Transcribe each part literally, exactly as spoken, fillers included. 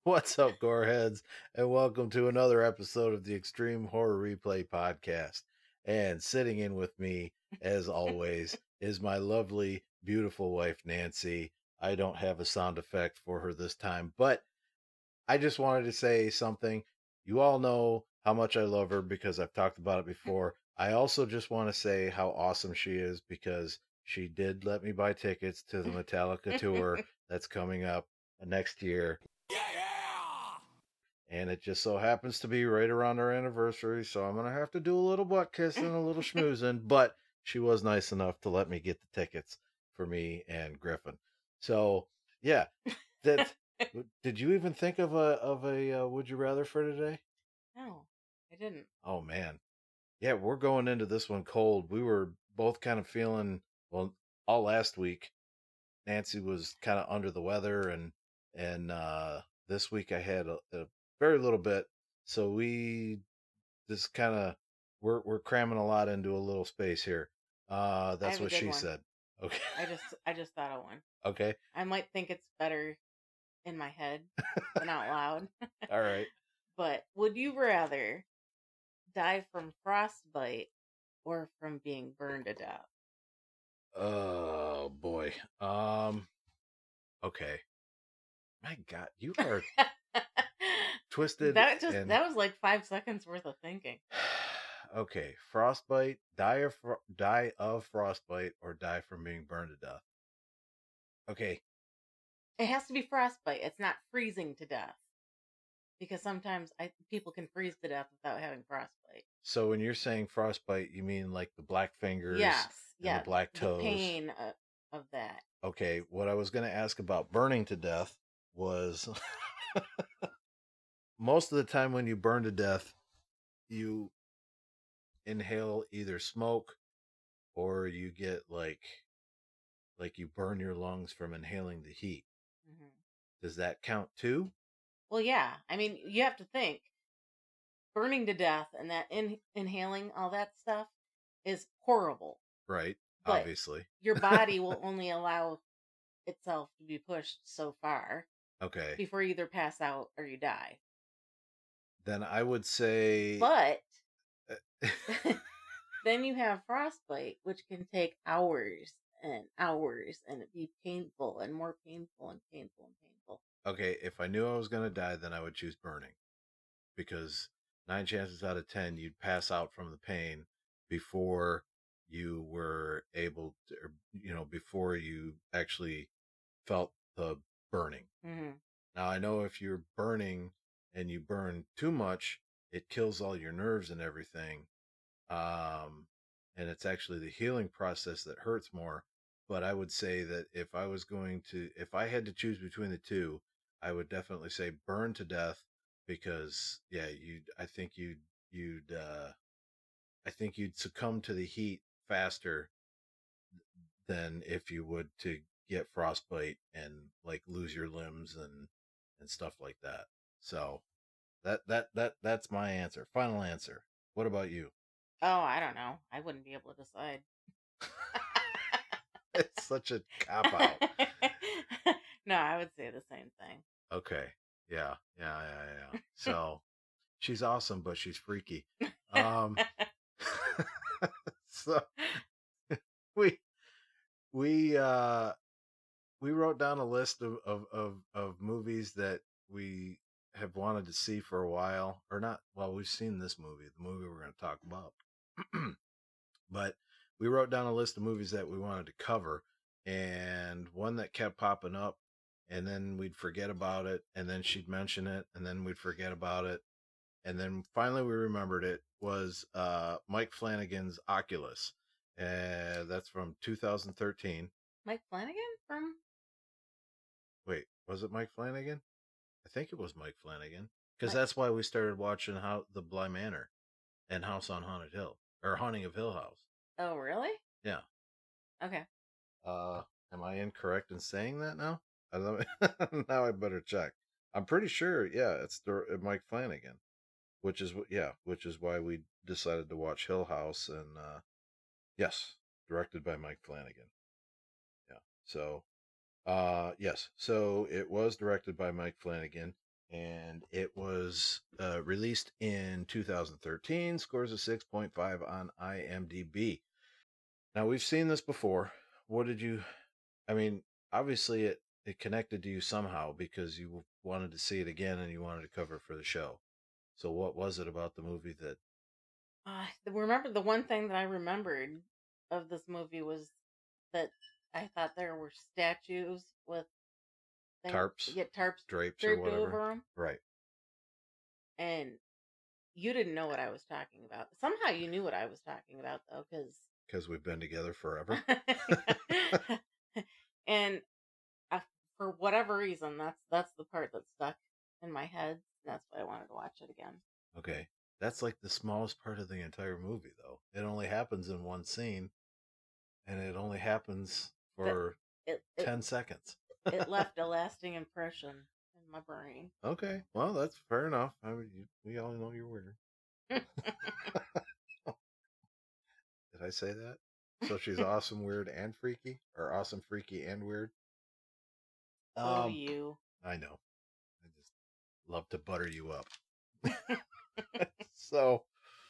What's up, Goreheads, and welcome to another episode of the Extreme Horror Replay Podcast. And sitting in with me, as always, is my lovely, beautiful wife, Nancy. I don't have a sound effect for her this time, but I just wanted to say something. You all know how much I love her because I've talked about it before. I also just want to say how awesome she is because she did let me buy tickets to the Metallica tour that's coming up next year. And it just so happens to be right around our anniversary, so I'm gonna have to do a little butt kissing, a little schmoozing. But she was nice enough to let me get the tickets for me and Griffin. So yeah, that. Did you even think of a of a uh, would you rather for today? No, I didn't. Oh man, yeah, we're going into this one cold. We were both kind of feeling well all last week. Nancy was kind of under the weather, and and uh, this week I had a, a very little bit. So we just kind of we're we're cramming a lot into a little space here. Uh, I that's have a what good she one. said. Okay. I just I just thought of one. Okay. I might think it's better in my head than out loud. All right. But would you rather die from frostbite or from being burned to death? Oh boy. Um. Okay. My God, you are twisted that just and that was like five seconds worth of thinking. okay. Frostbite, die of fro- die of frostbite, or die from being burned to death. Okay. It has to be frostbite. It's not freezing to death. Because sometimes I people can freeze to death without having frostbite. So when you're saying frostbite, you mean like the black fingers Yes, and the yeah, black the toes. pain of, of that. Okay, what I was going to ask about burning to death was most of the time when you burn to death, you inhale either smoke or you get like like you burn your lungs from inhaling the heat. hmm Does that count too? Well, yeah. I mean, you have to think burning to death and that in, inhaling all that stuff is horrible. Right, But obviously. your body will only allow itself to be pushed so far Okay. before you either pass out or you die. Then I would say But then you have frostbite, which can take hours and hours and it be painful and more painful and painful and painful. okay, if I knew I was going to die, then I would choose burning because nine chances out of ten you'd pass out from the pain before you were able to, or, you know, before you actually felt the burning. Mm-hmm. Now, I know if you're burning and you burn too much, it kills all your nerves and everything. Um, and it's actually the healing process that hurts more. But I would say that if I was going to, if I had to choose between the two, I would definitely say burn to death because, yeah, you, I think you'd, you'd, uh, I think you'd succumb to the heat faster than if you would to get frostbite and like lose your limbs and and stuff like that. So that that that that's my answer. Final answer. What about you? Oh, I don't know. I wouldn't be able to decide. It's such a cop out. No, I would say the same thing. Okay. Yeah. Yeah, yeah, yeah. So she's awesome, but she's freaky. Um so we we uh we wrote down a list of, of, of, of movies that we have wanted to see for a while, or not. Well, we've seen this movie, the movie we're going to talk about, but we wrote down a list of movies that we wanted to cover, and one that kept popping up, and then we'd forget about it, and then she'd mention it, and then we'd forget about it, and then finally we remembered it was uh, Mike Flanagan's Oculus. Uh, that's from two thousand thirteen. Mike Flanagan from Wait, was it Mike Flanagan? I think it was Mike Flanagan because Mike. that's why we started watching how the Bly Manor and House on Haunted Hill or Haunting of Hill House. Oh, really? Yeah. Okay. Uh, am I incorrect in saying that now? I don't, now I better check. I'm pretty sure. Yeah, it's the, uh, Mike Flanagan, which is wh- yeah, which is why we decided to watch Hill House and uh, yes, directed by Mike Flanagan. Yeah. So uh, yes, so it was directed by Mike Flanagan. and it was uh, released in two thousand thirteen. Scores a six point five on IMDb. Now we've seen this before. What did you? I mean, obviously it it connected to you somehow because you wanted to see it again and you wanted to cover it for the show. So what was it about the movie that Uh, remember the one thing that I remembered of this movie was that I thought there were statues with things tarps, get tarps drapes, or draped whatever? over them, Right. and you didn't know what I was talking about. Somehow you knew what I was talking about though, because Because we've been together forever. and I, for whatever reason, that's that's the part that stuck in my head. That's why I wanted to watch it again. Okay. That's like the smallest part of the entire movie, though. It only happens in one scene, and it only happens But for it it, ten seconds. it left a lasting impression in my brain. Okay. Well, that's fair enough. I mean, you, we all know you're weird. Did I say that? So she's awesome, weird, and freaky? Or awesome, freaky, and weird? Oh, Um, you. I know. I just love to butter you up. So,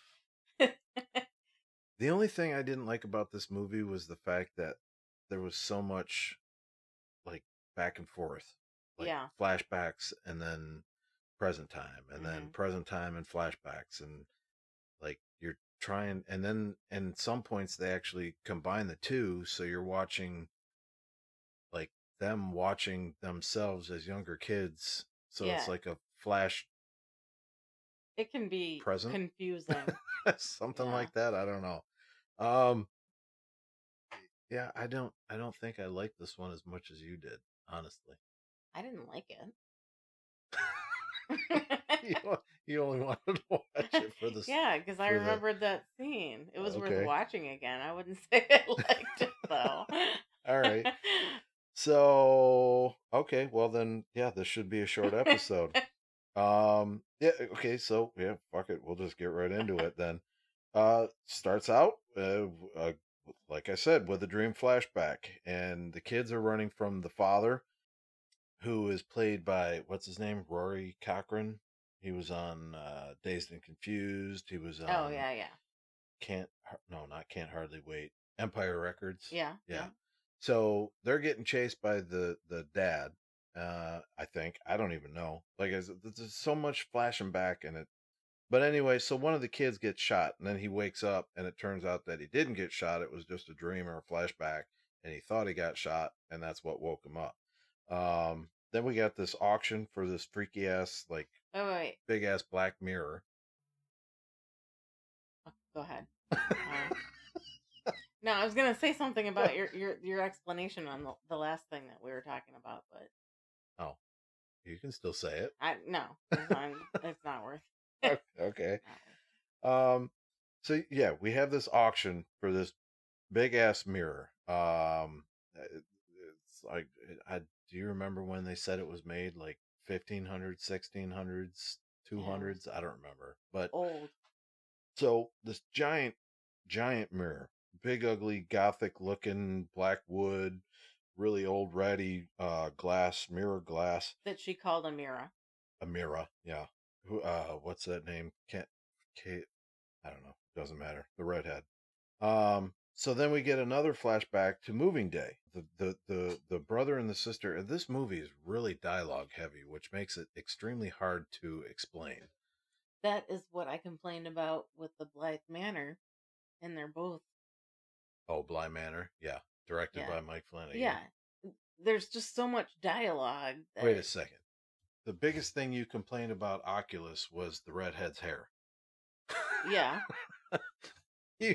the only thing I didn't like about this movie was the fact that there was so much like back and forth, like Yeah. flashbacks and then present time and then Mhm. present time and flashbacks, and like you're trying, and then and some points they actually combine the two, so you're watching like them watching themselves as younger kids, so it's Yeah. like a flash It can be present, confusing. something Yeah. like that. I don't know. Um, yeah, I don't, I don't think I like this one as much as you did, honestly. I didn't like it. you, o- you only wanted to watch it for the s- Yeah, because I for the remembered that scene. It was worth okay. watching again. I wouldn't say I liked it though. All right. So, okay, well then, yeah, this should be a short episode. Um, yeah, okay, so yeah, fuck it, we'll just get right into it then. Uh, starts out, uh, w- uh, like I said, with a dream flashback, and the kids are running from the father, who is played by what's his name, Rory Cochrane. He was on uh, Dazed and Confused. He was Oh on yeah, yeah, Can't Har- no, not Can't Hardly Wait. Empire Records. yeah, Yeah. yeah. So they're getting chased by the the dad. Uh, I think I don't even know. Like, is there's so much flashing back in it. But anyway, so one of the kids gets shot, and then he wakes up, and it turns out that he didn't get shot. It was just a dream or a flashback, and he thought he got shot, and that's what woke him up. Um, then we got this auction for this freaky ass, like Wait, wait, wait. big ass black mirror. Oh, go ahead. Uh, no, I was gonna say something about your your your explanation on the, the last thing that we were talking about, but Oh, you can still say it. I no, it's not, it's not worth. Okay. Not worth. Um, so yeah, we have this auction for this big ass mirror. Um, it- it's like, I do you remember when they said it was made? Like fifteen hundreds, sixteen hundreds, two Yeah, it was hundreds? I don't remember. But old. so this giant, giant mirror, big, ugly, gothic looking black wood, really old, ratty uh, glass, mirror glass. That she called a mirror. A mirror, yeah. Who? Uh, what's that name? Can't. Kate. I don't know. Doesn't matter. The redhead. Um. So then we get another flashback to moving day. The the the the brother and the sister. And this movie is really dialogue heavy, which makes it extremely hard to explain. That is what I complained about with the Blythe Manor, and they're both Oh, Bly Manor. Yeah, directed yeah by Mike Flanagan. yeah. There's just so much dialogue. That, Wait a second. The biggest thing you complained about Oculus was the redhead's hair. yeah. You,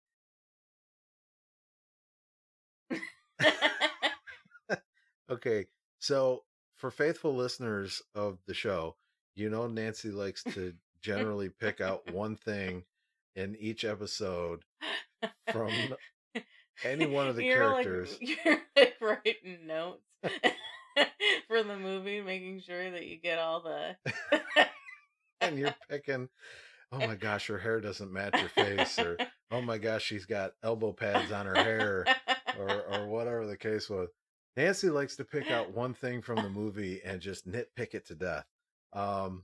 okay, so for faithful listeners of the show, you know Nancy likes to generally pick out one thing in each episode from any one of the you're characters. Like, you're like writing notes for the movie, making sure that you get all the. And you're picking, oh my gosh, her hair doesn't match her face, or oh my gosh, she's got elbow pads on her hair, or or whatever the case was. Nancy likes to pick out one thing from the movie and just nitpick it to death. Um,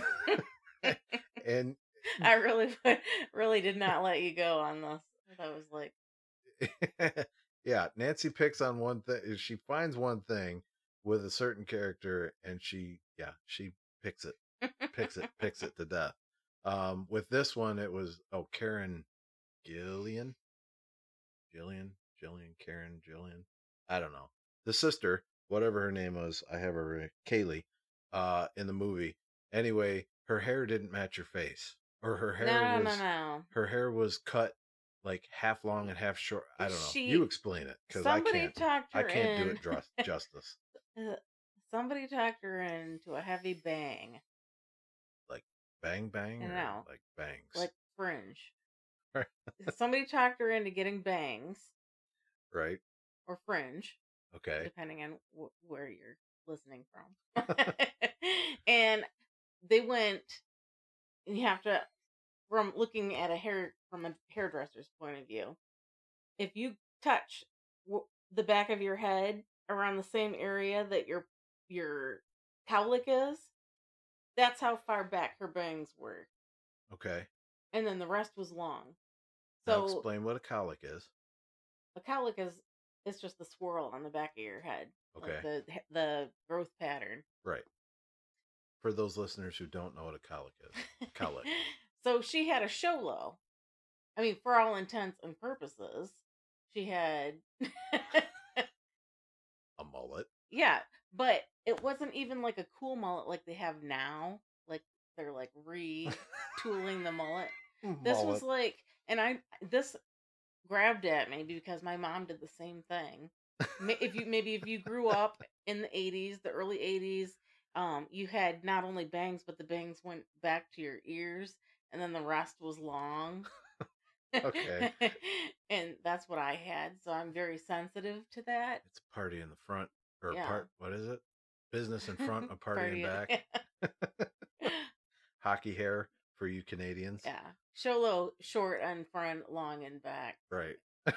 and I really, really did not let you go on this. That was like, yeah, Nancy picks on one thing. She finds one thing with a certain character, and she, yeah, she picks it, picks it, picks it to death. Um, with this one, it was oh Karen Gillian, Jillian, Jillian, Karen, Jillian. I don't know. The sister, whatever her name was, I have her uh, Kaylee, uh, in the movie. Anyway, her hair didn't match her face, or her hair no, no, was no. her hair was cut like half long and half short. I don't know. You She, explain it because I somebody can't. talked I her can't do in. it just, justice. uh, Somebody talked her into a heavy bang. Like bang bang You or know, like bangs. like fringe. Somebody talked her into getting bangs Right. or fringe, Okay. depending on wh- where you're listening from. And they went, and you have to, from looking at a hair from a hairdresser's point of view, if you touch w- the back of your head around the same area that your your cowlick is, that's how far back her bangs were, Okay. and then the rest was long. Now So explain what a colic is. a cowlick is it's just the swirl on the back of your head, like Okay. the the growth pattern. Right. For those listeners who don't know what a colic is, colic. So she had a show low. I mean, for all intents and purposes, she had A mullet. yeah, but it wasn't even like a cool mullet like they have now. Like they're like retooling the mullet. This was Mullet. like, and I this grabbed at me because my mom did the same thing. Ma- If you maybe if you grew up in the eighties, the early eighties, um, you had not only bangs, but the bangs went back to your ears, and then the rest was long. Okay. And that's what I had, so I'm very sensitive to that. It's a party in the front or Yeah. part. What is it? Business in front, a party, Party in in- back. Hockey hair for you Canadians. Yeah. Show low, short in front, long in back. Right.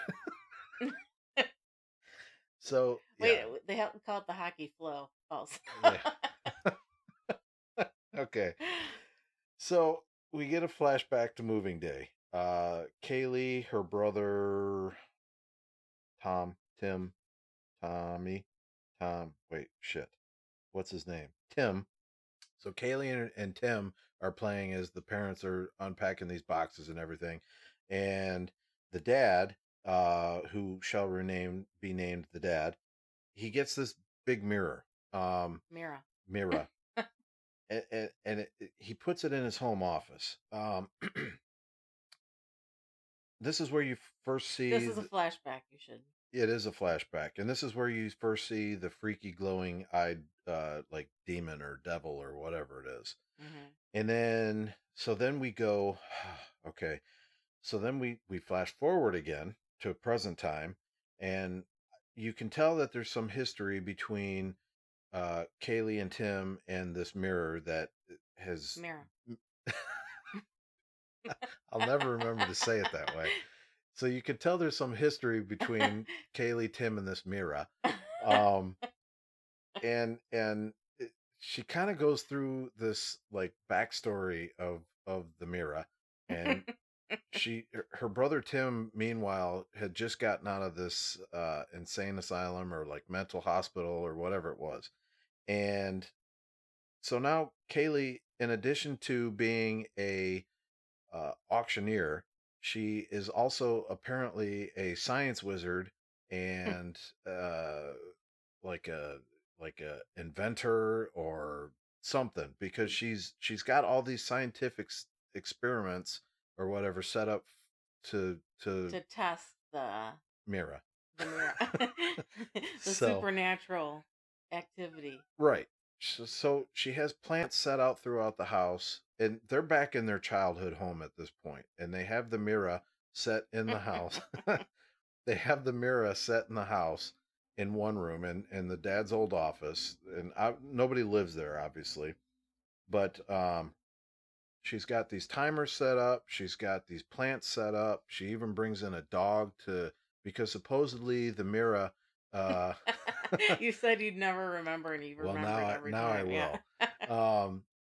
So Wait, yeah. they have, call it the hockey flow also. Yeah. Okay. So we get a flashback to moving day. Uh, Kaylee, her brother, Tom, Tim, Tommy, Tom. Wait, shit. What's his name? Tim. So Kaylee and, and Tim are playing as the parents are unpacking these boxes and everything, and the dad, uh, who shall rename be named the dad, he gets this big mirror, um, Mira. mirror, and, and, and it, it- he puts it in his home office. Um, this is where you first see. This is a th- flashback. You should. it is a flashback, and this is where you first see the freaky glowing-eyed, uh, like demon or devil or whatever it is. Hmm. And then, so then we go, okay. So then we we flash forward again to present time, and you can tell that there's some history between uh Kaylee and Tim and this mirror that has. Mira. I'll never remember to say it that way. So you can tell there's some history between Kaylee, Tim, and this mirror. Um, and and it, she kind of goes through this like backstory of of the mirror, and she her her brother Tim meanwhile had just gotten out of this uh insane asylum or like mental hospital or whatever it was. And so now Kaylee, in addition to being a uh, auctioneer, she is also apparently a science wizard and uh like a like a inventor or something, because she's she's got all these scientific s- experiments or whatever set up to to To test the Mira. the Mira. The So supernatural activity. right. So, so she has plants set out throughout the house, and they're back in their childhood home at this point, and they have the Mira set in the house. They have the Mira set in the house in one room, and in the dad's old office, and I, nobody lives there, obviously. But um, she's got these timers set up. She's got these plants set up. She even brings in a dog to because supposedly the Mira. Uh, You said you'd never remember, and you well, now remembered I every now I time. Yeah. will. Um,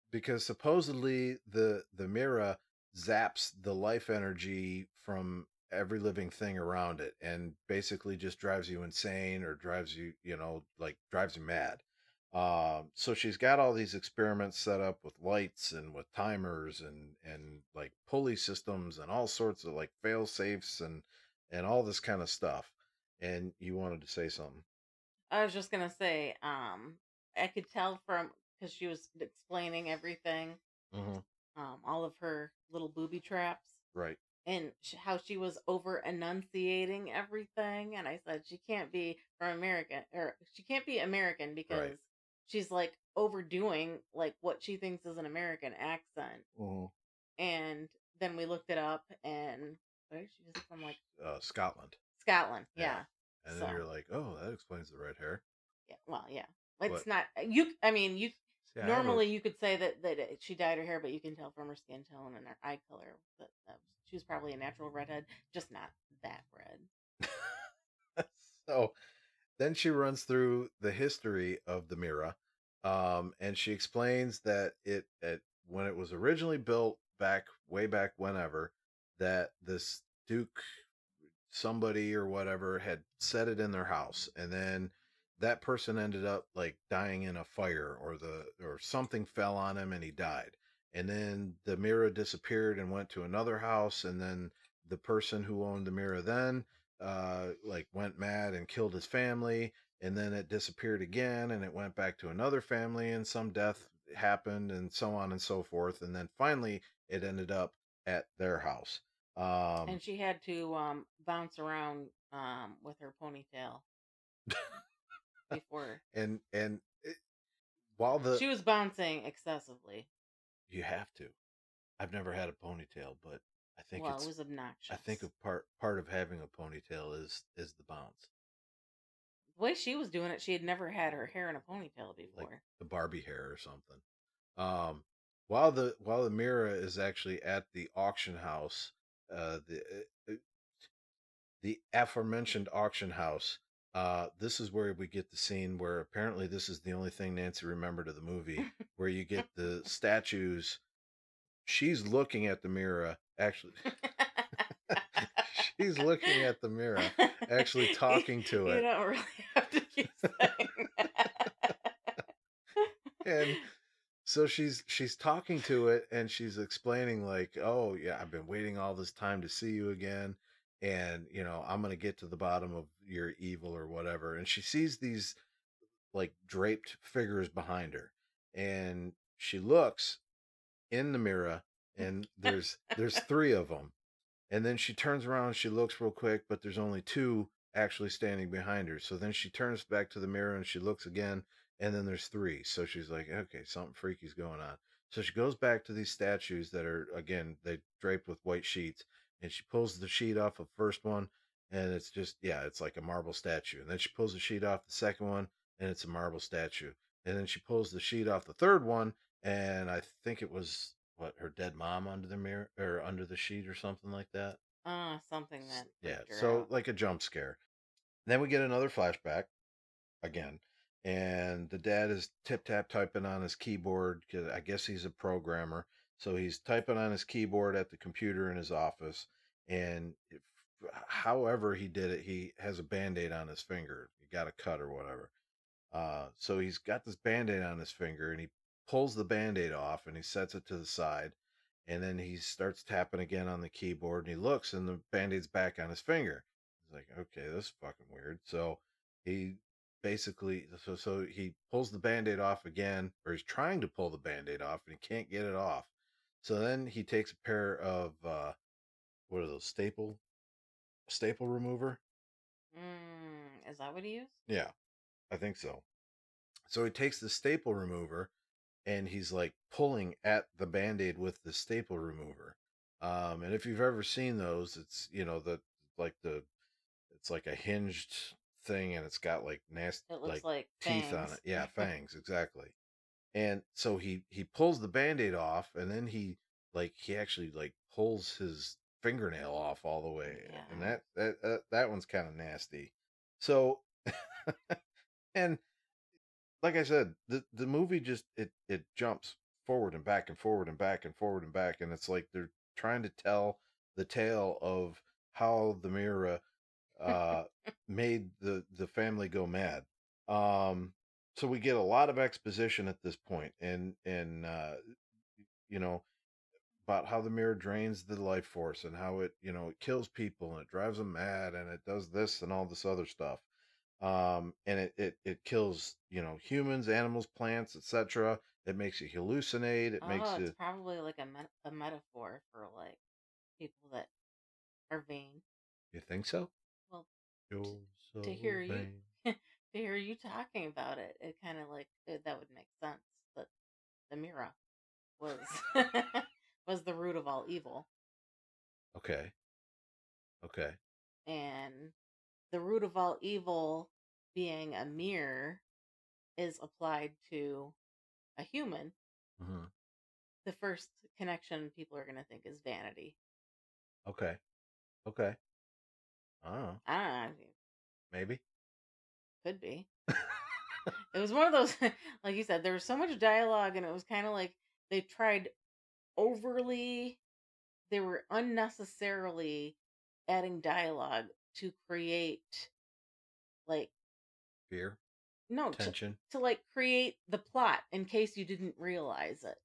because supposedly the the Mira zaps the life energy from every living thing around it and basically just drives you insane or drives you, you know, like drives you mad. Um, so she's got all these experiments set up with lights and with timers and and like pulley systems and all sorts of like fail safes and and all this kind of stuff. And you wanted to say something. I was just gonna say, um, I could tell from because she was explaining everything, Hmm. um, all of her little booby traps, Right. and sh- how she was over enunciating everything. And I said she can't be from American, or she can't be American Right. because she's like overdoing like what she thinks is an American accent. Hmm. And then we looked it up, and where is she? She's from like Uh, Scotland. Scotland, Yeah. yeah. And then So you're like, oh, that explains the red hair. yeah, well, yeah. But It's not you. I mean, you see, I have a normally you could say that that it- she dyed her hair, but you can tell from her skin tone and her eye color that, that was, she was probably a natural redhead, just not that red. so then she runs through the history of the Mira, um, and she explains that it, it when it was originally built back way back whenever, that this Duke somebody or whatever had set it in their house, and then that person ended up like dying in a fire, or the or something fell on him and he died, and then the mirror disappeared and went to another house, and then the person who owned the mirror then uh like went mad and killed his family, and then it disappeared again and it went back to another family and some death happened and so on and so forth, and then finally it ended up at their house. um And she had to um bounce around um with her ponytail before and and it, while the she was bouncing excessively. you have to, I've never had a ponytail, but I think Well, it it's was I think obnoxious. a part part of having a ponytail is is the bounce, The way she was doing it, she had never had her hair in a ponytail like before. the Barbie hair or something. um while the while the mirror is actually at the auction house, uh the uh, uh, the aforementioned auction house, uh this is where we get the scene where apparently this is the only thing Nancy remembered of the movie, where you get the statues. She's looking at the mirror, actually. She's looking at the mirror, actually you, talking to you it. don't really have to keep saying that. And so she's she's talking to it and she's explaining like, "Oh, yeah, I've been waiting all this time to see you again, and, you know, I'm going to get to the bottom of your evil or whatever." And she sees these like draped figures behind her, and she looks in the mirror, and there's there's three of them. And then she turns around and she looks real quick, but there's only two actually standing behind her. So then she turns back to the mirror and she looks again, and then there's three. So she's like, okay, something freaky's going on. So she goes back to these statues that are, again, they draped with white sheets, and she pulls the sheet off of the first one, and it's just, yeah, it's like a marble statue. And then she pulls the sheet off the second one, and it's a marble statue. And then she pulls the sheet off the third one, and I think it was what, her dead mom under the mirror or under the sheet or something like that. uh, something S- that Yeah, freaked her so out. like a jump scare. Then we get another flashback again, and the dad is tip tap typing on his keyboard because I guess he's a programmer. So he's typing on his keyboard at the computer in his office, and if, however he did it, he has a band aid on his finger. He got a cut or whatever. Uh, so he's got this band-aid on his finger, and he pulls the band-aid off and he sets it to the side, and then he starts tapping again on the keyboard, and he looks and the band-aid's back on his finger. He's like, okay, this is fucking weird. So he basically so so he pulls the band-aid off again, or he's trying to pull the band-aid off and he can't get it off. So then he takes a pair of uh what are those, staple staple remover? Mm, is that what he used? Yeah, I think so. So he takes the staple remover and he's like pulling at the band-aid with the staple remover. Um, and if you've ever seen those, it's, you know, the like the it's like a hinged thing and it's got like nasty It looks like like teeth on it. fangs. Yeah, fangs, exactly. And so he he pulls the band-aid off, and then he like he actually like pulls his fingernail off all the way. And Yeah. that that that, that one's kind of nasty. So and like I said, the the movie just it it jumps forward and back and forward and back and forward and back, and it's like they're trying to tell the tale of how the mirror uh, made the the family go mad. Um, so we get a lot of exposition at this point, and and uh, you know about how the mirror drains the life force and how it you know it kills people and it drives them mad and it does this and all this other stuff. Um, and it it it kills you know humans, animals, plants, et cetera. It makes you hallucinate. It Oh, makes it's you. probably like a met- a metaphor for like people that are vain. You think so? Well, You're to so hear you vain. to hear you talking about it, it kind of like it, that would make sense that the mirror was was the root of all evil, Okay. Okay. and the root of all evil being a mirror is applied to a human. Hmm. The first connection people are going to think is vanity. Okay. Okay. I don't know. I don't know. I mean, Maybe. could be. It was one of those, like you said, there was so much dialogue, and it was kind of like they tried overly, they were unnecessarily adding dialogue to create, like, Fear, no, to, tension. to like create the plot in case you didn't realize it.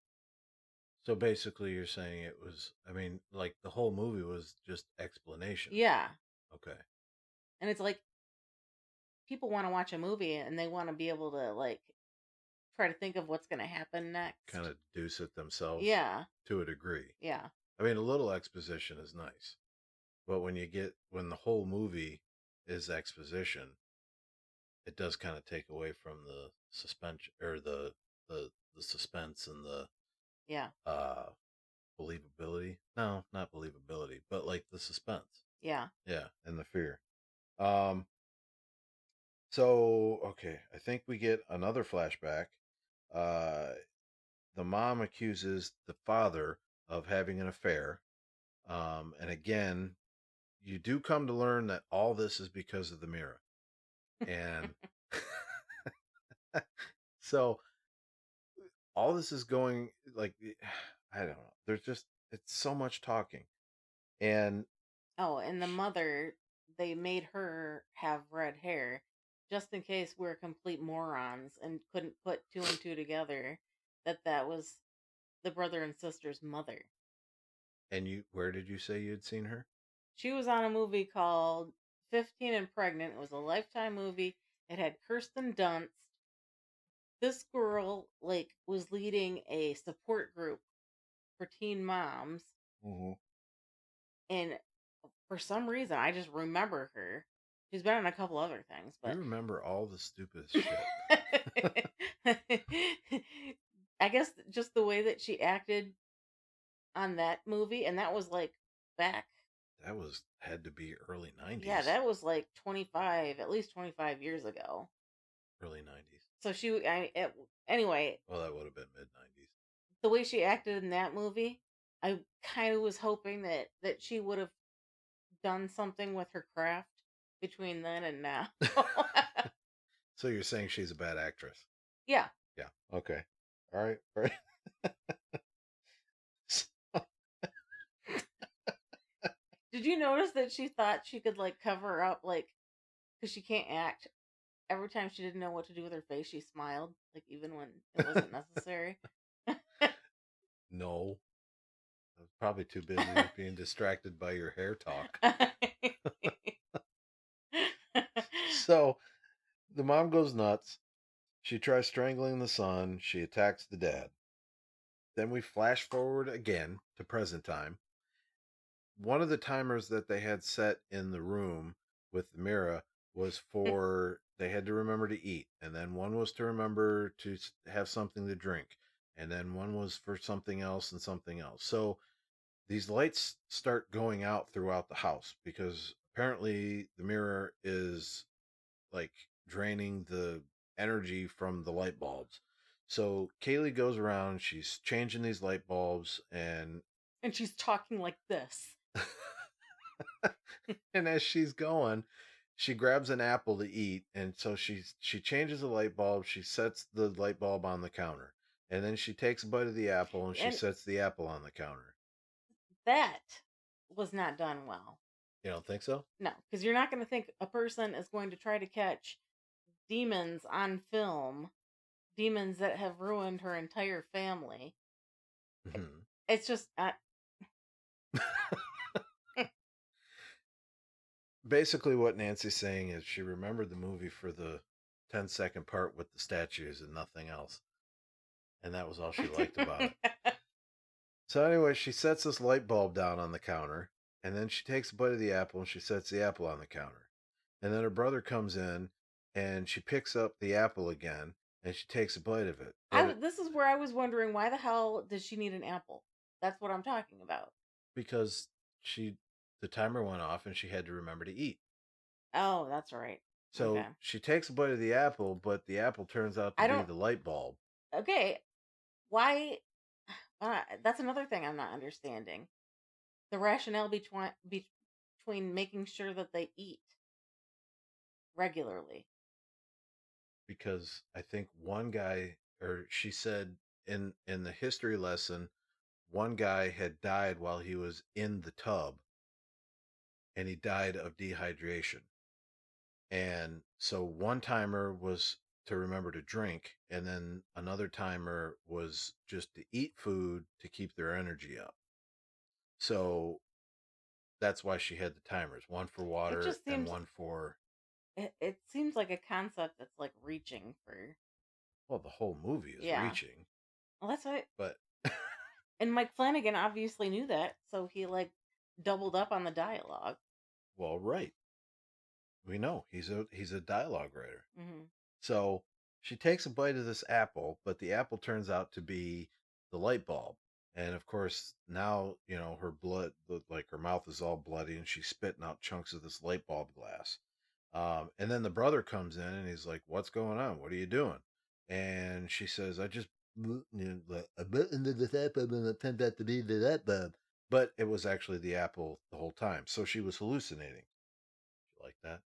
So basically, you're saying it was. I mean, like the whole movie was just explanation. Yeah. Okay. And it's like people want to watch a movie and they want to be able to, like, try to think of what's going to happen Kind next. of deuce it themselves Yeah. to a degree. Yeah. I mean, a little exposition is nice, but when you get when the whole movie is exposition, it does kind of take away from the suspension or the the the suspense and the Yeah. uh believability. No, not believability, but like the suspense. Yeah. Yeah, and the fear. Um so okay, I think we get another flashback. Uh the mom accuses the father of having an affair. Um and again, you do come to learn that all this is because of the mirror. And so all this is going like I don't know. There's just it's so much talking. And Oh, and the mother, they made her have red hair just in case we're complete morons and couldn't put two and two together that that was the brother and sister's mother. and you where did you say you had seen her? She was on a movie called fifteen and Pregnant. It was a Lifetime movie. It had Kirsten Dunst. This girl, like, was leading a support group for teen moms, Mm-hmm. and for some reason, I just remember her. She's been in a couple other things, You but remember all the stupidest shit. I guess just the way that she acted on that movie, and that was like back, That was had to be early yeah, nineties. that was like twenty-five, at least twenty-five years ago. Early nineties. So she, I, it, anyway, Well, that would have been mid nineties. the way she acted in that movie, I kind of was hoping that that she would have done something with her craft between then and now. So you're saying she's a bad actress? Yeah. Yeah. Okay. All right. All right. Did you notice that she thought she could, like, cover up, like, because she can't act. Every time she didn't know what to do with her face, she smiled, like, even when it wasn't necessary. No. I was probably too busy being distracted by your hair talk. So the mom goes nuts. She tries strangling the son. She attacks the dad. Then we flash forward again to present time. One of the timers that they had set in the room with the mirror was for they had to remember to eat, and then one was to remember to s- have something to drink, and then one was for something else and something else. So these lights start going out throughout the house because apparently the mirror is like draining the energy from the light bulbs. So Kaylee goes around, she's changing these light bulbs, and And she's talking like this. and as she's going, she grabs an apple to eat, and so she she changes the light bulb. She sets the light bulb on the counter, And then she takes a bite of the apple and she And sets the apple on the counter. that was not done well. You don't think so? No, because you're not going to think a person is going to try to catch demons on film, demons that have ruined her entire family. Mhm. It's just, uh, Basically, what Nancy's saying is she remembered the movie for the ten second part with the statues and nothing else. And that was all she liked about it. So, anyway, she sets this light bulb down on the counter. And then she takes a bite of the apple and she sets the apple on the counter. And then her brother comes in and she picks up the apple again and she takes a bite of it. I, But w- it, this is where I was wondering why the hell does she need an apple? That's what I'm talking about. because she, the timer went off and she had to remember to eat. Oh, that's right. Okay. So she takes a bite of the apple, but the apple turns out to I be don't. the light bulb. Okay. Why? Uh, that's another thing I'm not understanding. The rationale between between making sure that they eat regularly. Because I think one guy, or she said in in the history lesson, one guy had died while he was in the tub, and he died of dehydration. And so one timer was to remember to drink, and then another timer was just to eat food to keep their energy up. So that's why she had the timers, one for It water just and seems one for, it, it seems like a concept that's like reaching for. well, the whole movie is Yeah. reaching, Well, that's what. but And Mike Flanagan obviously knew that, so he like doubled up on the dialogue. well, right. We know he's a he's a dialogue writer. Hmm. So she takes a bite of this apple, but the apple turns out to be the light bulb. And of course, now, you know, her blood, the- like her mouth is all bloody and she's spitting out chunks of this light bulb glass. Um, and then the brother comes in and he's like, "What's going on? What are you doing?" And she says, "I just, you know, like, I bit into this apple and it turned out to be the light bulb." But it was actually the apple the whole time. So she was hallucinating. You like that?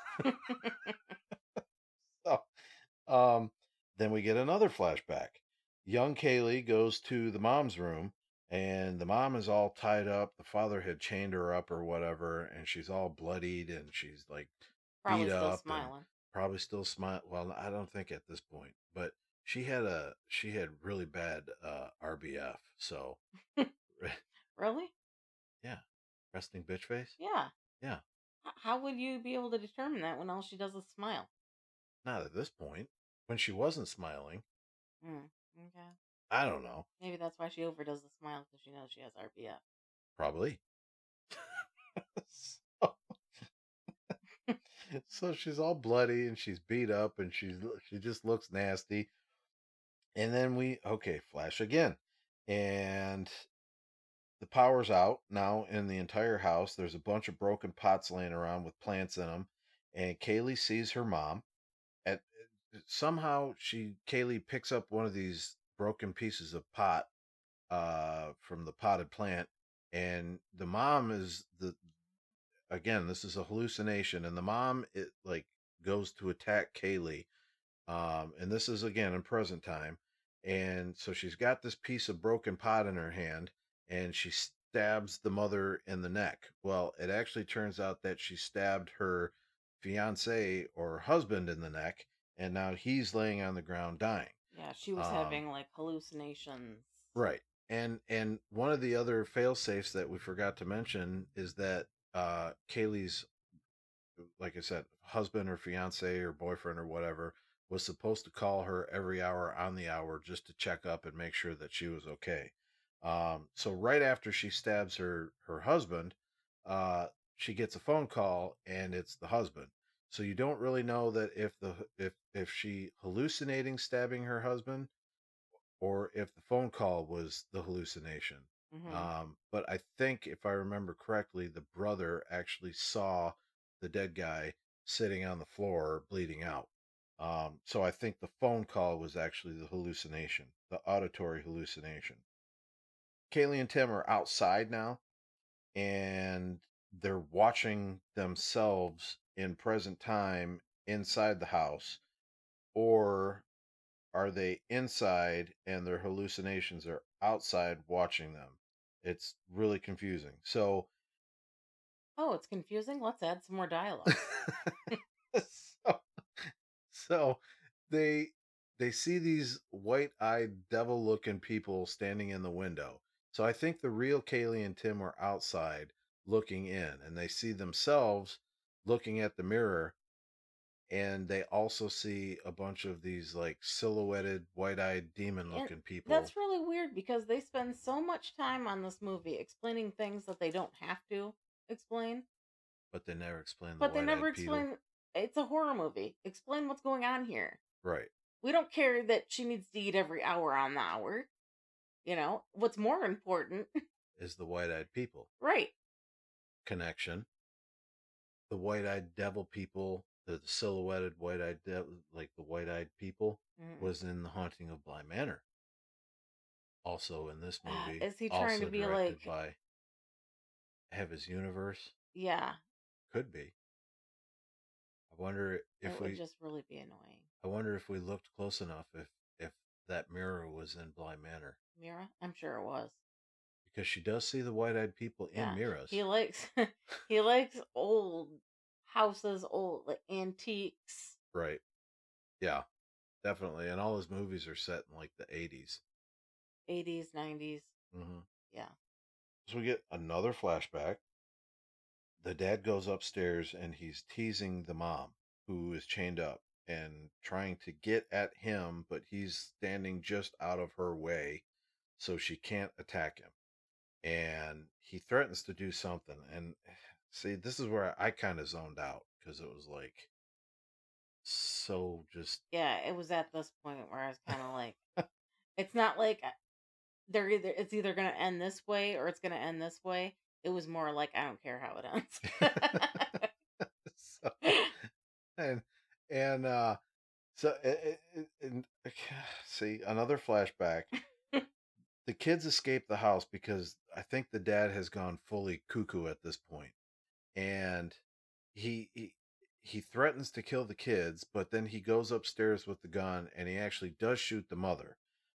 So, um, then we get another flashback. Young Kaylee goes to the mom's room, and the mom is all tied up. The father had chained her up or whatever, and she's all bloodied and she's like beat Probably still up and smiling. probably still smile. Well, I don't think at this point, but she had a she had really bad uh, R B F. So, Really? yeah, resting bitch face. Yeah. Yeah, H- How would you be able to determine that when all she does is smile? not at this point. When she wasn't smiling, Mm, okay. I don't know. Maybe that's why she overdoes the smile because she knows she has R B F. Probably. So, so she's all bloody and she's beat up and she's she just looks nasty. And then we okay, flash again. And the power's out now in the entire house. There's a bunch of broken pots laying around with plants in them. And Kaylee sees her mom. At somehow she Kaylee picks up one of these broken pieces of pot uh from the potted plant, and the mom is the again, this is a hallucination, and the mom it like goes to attack Kaylee. Um, and this is again in present time. And so she's got this piece of broken pot in her hand, and she stabs the mother in the neck. Well, it actually turns out that she stabbed her fiance or husband in the neck, and now he's laying on the ground dying. Yeah, she was Um, having like hallucinations. Right. And and one of the other fail safes that we forgot to mention is that uh Kaylee's, like I said, husband or fiance or boyfriend or whatever was supposed to call her every hour on the hour just to check up and make sure that she was okay. Um, so right after she stabs her her husband, uh, she gets a phone call and it's the husband. So you don't really know that if the if if she hallucinating stabbing her husband or if the phone call was the hallucination. Hmm. Um, but I think, if I remember correctly, the brother actually saw the dead guy sitting on the floor bleeding out. Um, so I think the phone call was actually the hallucination, the auditory hallucination. Kaylee and Tim are outside now, and they're watching themselves in present time inside the house, or are they inside and their hallucinations are outside watching them? It's really confusing. So, Oh, it's confusing. Let's add some more dialogue. so, so they they see these white-eyed devil-looking people standing in the window. So I think the real Kaylee and Tim are outside looking in, and they see themselves looking at the mirror, and they also see a bunch of these like silhouetted white-eyed And demon-looking people, that's really weird because they spend so much time on this movie explaining things that they don't have to explain, but they never explain the but they never white-eyed people. explain it's a horror movie. Explain what's going on here. Right. We don't care that she needs to eat every hour on the hour. You know, what's more important, Is the white-eyed people right? connection. The white-eyed devil people, the silhouetted white-eyed devil, like the white-eyed people, Mm. was in The Haunting of Bly Manor. Also in this movie, Is he trying to also be directed like, by Have His Universe. yeah, Could be. I wonder if it would we just really be annoying. I wonder if we looked close enough if if that mirror was in Bly Manor. Mira? I'm sure it was. Because she does see the white-eyed people in Yeah. He mirrors. likes he likes old houses, old like antiques. Right. Yeah, definitely. And all his movies are set in like the eighties. eighties, nineties. Mm-hmm. Yeah. So we get another flashback. The dad goes upstairs and he's teasing the mom, who is chained up and trying to get at him, but he's standing just out of her way so she can't attack him. And he threatens to do something. And see, this is where I kind of zoned out because it was like so just Yeah, it was at this point where I was kind of like, it's not like uh, they're either it's either gonna end this way or it's gonna end this way. It was more like I don't care how it ends. so and and uh so it, it, and see another flashback. The kids escape the house because I think the dad has gone fully cuckoo at this point, and he he he threatens to kill the kids, but then he goes upstairs with the gun and he actually does shoot the mother.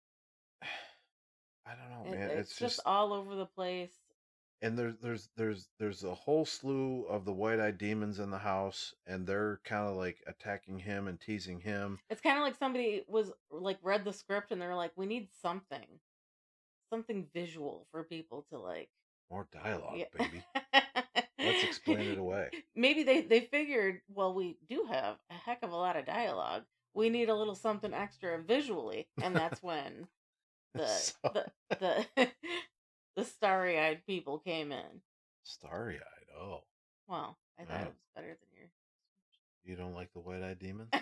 I don't know, It, man. it's It's just just all over the place. and there's there's there's there's a whole slew of the white-eyed demons in the house, and they're kind of like attacking him and teasing him. It's kind of like somebody was like read the script and they're like, we need something, something visual for people to like. More dialogue, Yeah. baby. Let's explain it away. Maybe they they figured, well, we do have a heck of a lot of dialogue. We need a little something extra visually, and that's when the So the the the starry-eyed people came in. starry-eyed. Oh, Well, I thought it wow. was better than your You don't like the white-eyed demons?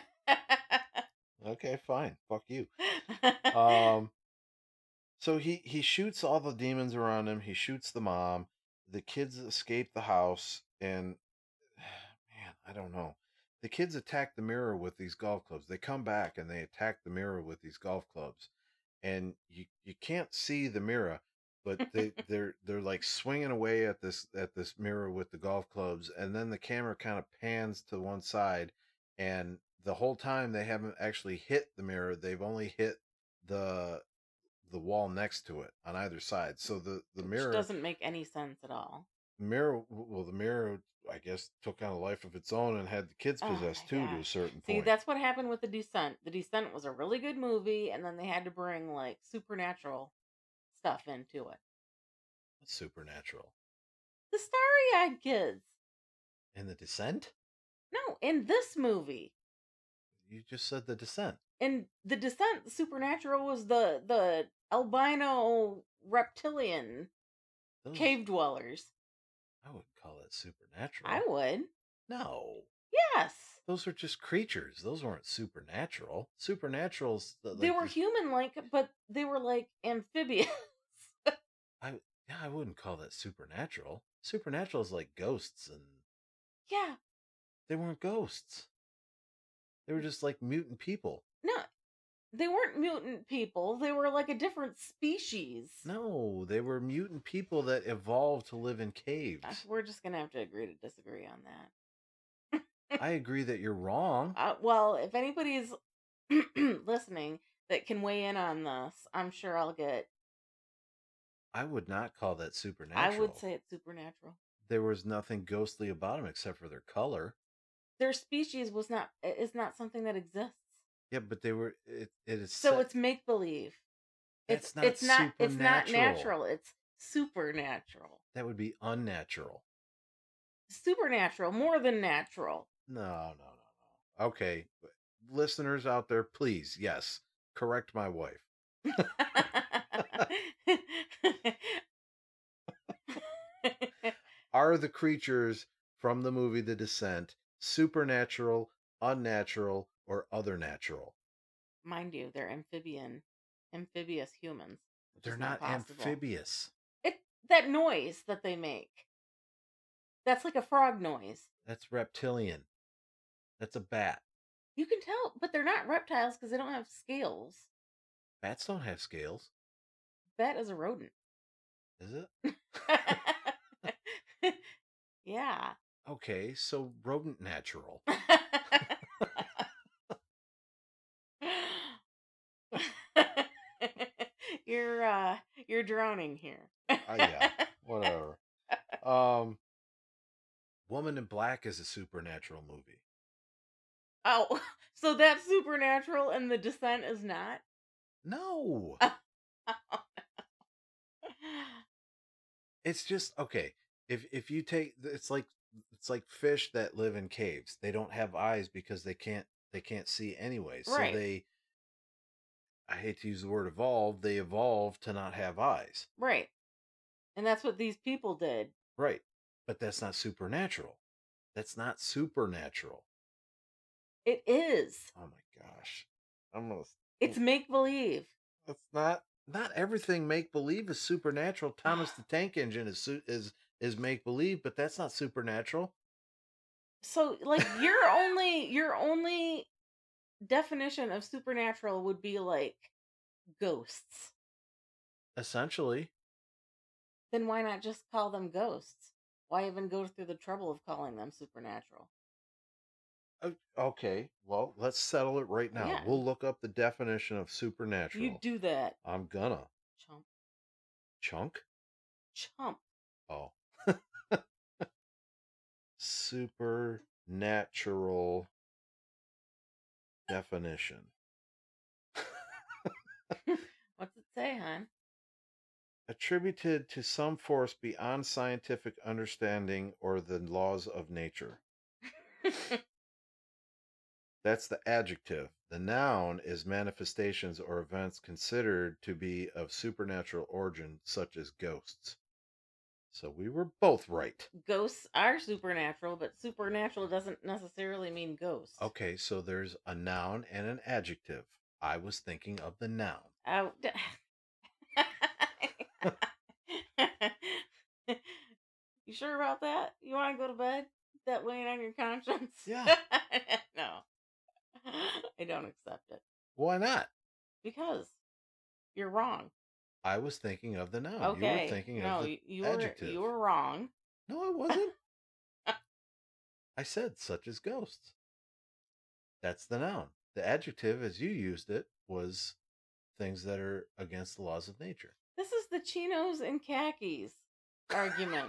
Okay, fine. Fuck you. Um, so he he shoots all the demons around him. He shoots the mom. The kids escape the house, and man, I don't know. The kids attack the mirror with these golf clubs. They come back and they attack the mirror with these golf clubs, and you you can't see the mirror, but they they're they're like swinging away at this at this mirror with the golf clubs, and then the camera kind of pans to one side, and the whole time they haven't actually hit the mirror. They've only hit the the wall next to it on either side. So the the which mirror doesn't make any sense at all. mirror well the mirror I guess took on a life of its own and had the kids Oh my possessed too to a gosh. certain See, point. that's what happened with The Descent. The Descent was a really good movie, and then they had to bring like supernatural stuff into it. It's supernatural. The starry-eyed kids. In The Descent? No, in this movie. You just said The Descent. In The Descent, the supernatural was the the albino reptilian Those cave dwellers. I wouldn't call that supernatural. I would. No. Yes. Those are just creatures. Those weren't supernatural. Supernatural's the- They like were these human like, but they were like amphibious. I yeah, I wouldn't call that supernatural. Supernatural is like ghosts, and Yeah. they weren't ghosts. They were just like mutant people. No, they weren't mutant people. They were like a different species. No, they were mutant people that evolved to live in Uh, caves. We're just gonna have to agree to disagree on that. I agree that you're wrong. Uh, well, if anybody's listening that can weigh in on this, I'm sure I'll get. I would not call that I would supernatural. say it's supernatural. There was nothing ghostly about them except for their color. Their species was not is not something that exists. Yeah, but they were. It, it is So set. it's make believe. It's That's not it's not it's not supernatural. natural. It's supernatural. That would be unnatural. Supernatural, more than natural. No, no, no, no. Okay, listeners out there, please, yes, correct my wife. Are the creatures from the movie The Descent supernatural, unnatural, or other natural? Mind you, they're amphibian, amphibious humans, which They're is not not possible. amphibious. It that noise that they make. That's like a frog noise. That's reptilian. That's a bat. You can tell, but they're not reptiles because they don't have scales. Bats don't have scales. Bat is a rodent. Is it? Yeah. Okay, so rodent natural. you're uh you're drowning here. uh, yeah, whatever. Um, Woman in Black is a supernatural movie. Oh, so that's supernatural and The Descent is not? No. It's just okay. If if you take it's like it's like fish that live in caves. They don't have eyes because they can't they can't see anyway. So Right. they I hate to use the word evolve, they evolve to not have eyes. Right. And that's what these people did. Right. But that's not supernatural. That's not supernatural. It is. Oh my gosh. I'm gonna It's make believe. That's not not everything make believe is supernatural. Thomas the Tank Engine is su- is is make believe, but that's not supernatural. So like your only your only definition of supernatural would be like ghosts. Essentially. Then why not just call them ghosts? Why even go through the trouble of calling them supernatural? O- Okay, well, let's settle it right now. Yeah. We'll look up the definition of supernatural. You do that. I'm gonna. Chump. Chunk? Chump. Oh. Supernatural definition. What's it say, hon? Attributed to some force beyond scientific understanding or the laws of nature. That's the adjective. The noun is manifestations or events considered to be of supernatural origin, such as ghosts. So we were both right. Ghosts are supernatural, but supernatural doesn't necessarily mean ghost. Okay, so there's a noun and an adjective. I was thinking of the noun. Oh. You sure about that? You want to go to bed? That weighing on your conscience? Yeah. No. I don't accept it. Why not? Because you're wrong. I was thinking of the noun. Okay. You were thinking no, of the you adjective. Were, you were wrong. No, I wasn't. I said such as ghosts. That's the noun. The adjective, as you used it, was things that are against the laws of nature. This is the chinos and khakis argument.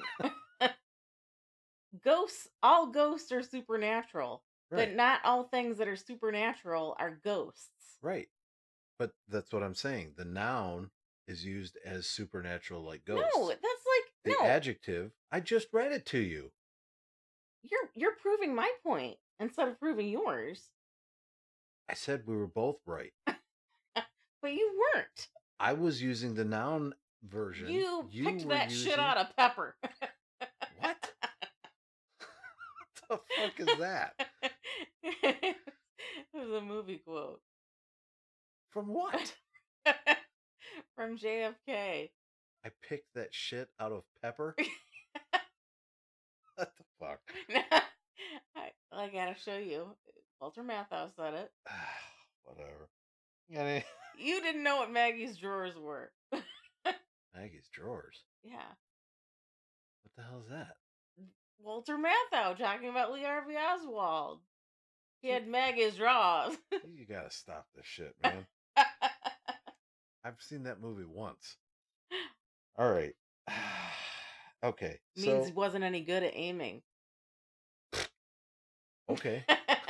Ghosts, all ghosts are supernatural, Right. but not all things that are supernatural are ghosts. Right. But that's what I'm saying. The noun is used as supernatural like ghosts. No, that's like the no. adjective, I just read it to you. You're you're proving my point instead of proving yours. I said we were both right. But you weren't. I was using the noun version. You, you picked were that using... shit out of Pepper. What? What the fuck is that? It was a movie quote. From what? From J F K. I picked that shit out of Pepper? What the fuck? I, I gotta show you. Walter Matthau said it. Whatever. Any... You didn't know what Maggie's drawers were. Maggie's drawers? Yeah. What the hell is that? Walter Matthau talking about Lee Harvey Oswald. He had Maggie's drawers. You gotta stop this shit, man. I've seen that movie once. All right. Okay. Means he So, wasn't any good at aiming. okay.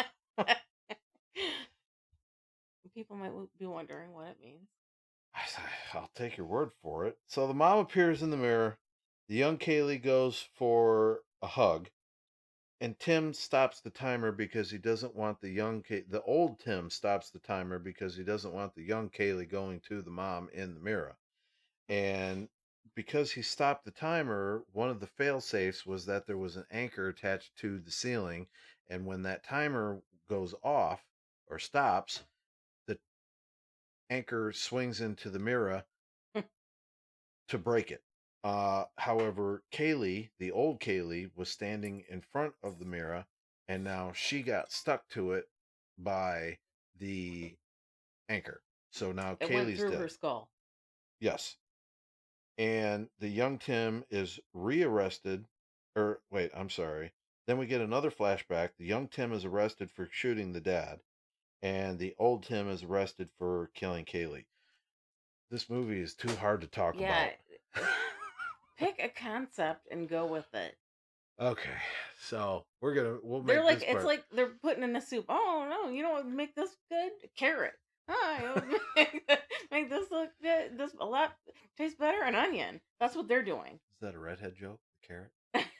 People might w- be wondering what it means. I'll take your word for it. So the mom appears in the mirror. The young Kaylee goes for a hug, and Tim stops the timer because he doesn't want the young Kay- the old Tim stops the timer because he doesn't want the young Kaylee going to the mom in the mirror. And because he stopped the timer, one of the fail safes was that there was an anchor attached to the ceiling, and when that timer goes off or stops, the anchor swings into the mirror to break it. Uh, however, Kaylee, the old Kaylee, was standing in front of the mirror, and now she got stuck to it by the anchor. So now It went Kaylee's through her dead. skull. Yes. And the young Tim is rearrested. Or, wait, I'm sorry. Then we get another flashback. The young Tim is arrested for shooting the dad, and the old Tim is arrested for killing Kaylee. This movie is too hard to talk Yeah. about. Pick a concept and go with it. Okay, so we're gonna we'll They're make like this it's part. like they're putting in a soup. Oh no, you know what would make this good? Carrot. Oh, it would make, make this look good. This a lot tastes better. An onion. That's what they're doing. Is that a redhead joke? The carrot?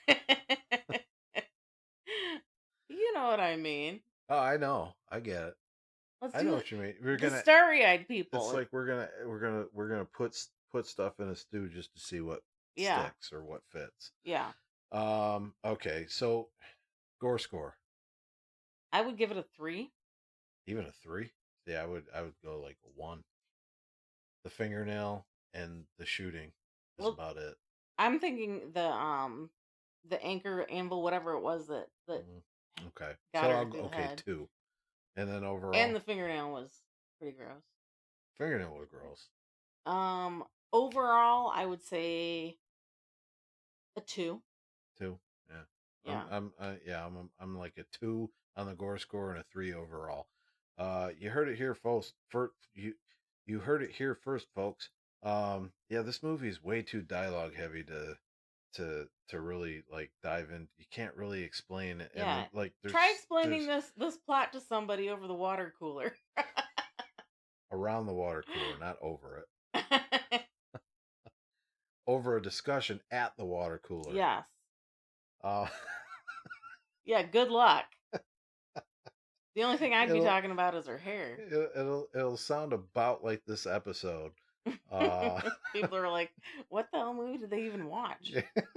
You know what I mean. Oh, I know. I get it. Let's I do know it. what you mean. We're The gonna. starry-eyed It's people. like we're gonna we're gonna we're gonna put s- put stuff in a stew just to see what Yeah, sticks or what fits. yeah. Um. Okay. So, gore score. I would give it a three. Even a three. Yeah, I would. I would go like a one. The fingernail and the shooting is Well, about it. I'm thinking the um the anchor anvil, whatever it was that that Mm, okay. got So her I'll go. through the Okay, head, two. And then and overall, the fingernail was pretty gross. fingernail was gross. Um, overall, I would say a two. Two. Yeah. I'm Yeah. I'm uh, yeah, I'm I'm like a two on the gore score and a three overall. Uh you heard it here folks. First you you heard it here first, folks. Um yeah, this movie is way too dialogue heavy to to to really like dive in. You can't really explain it, and Yeah. then like Try there's explaining there's this this plot to somebody over the water cooler. around the water cooler, not over it. Over a discussion at the water cooler. Yes. Uh Yeah, good luck. The only thing I'd be it'll talking about is her hair. it'll it'll, it'll sound about like this episode. Uh People are like, what the hell movie did they even watch?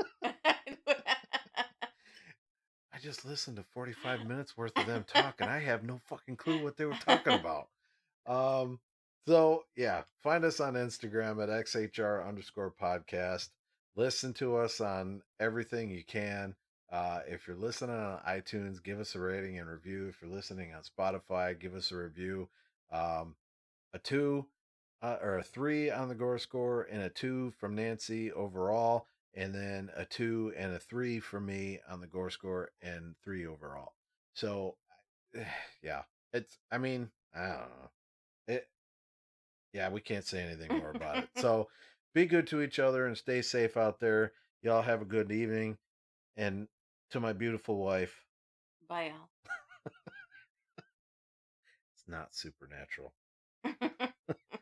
I just listened to forty-five minutes worth of them talking. I have no fucking clue what they were talking about. Um, so yeah, find us on Instagram at X H R underscore podcast. Listen to us on everything you can. Uh, if you're listening on iTunes, give us a rating and review. If you're listening on Spotify, give us a review. Um, a two uh, or a three on the gore score, and a two from Nancy overall, and then a two and a three from me on the gore score, and three overall. So, yeah, it's. I mean, I don't know. It. Yeah, we can't say anything more about it. So, be good to each other and stay safe out there. Y'all have a good evening, and to my beautiful wife, Bye, Al. it's not supernatural.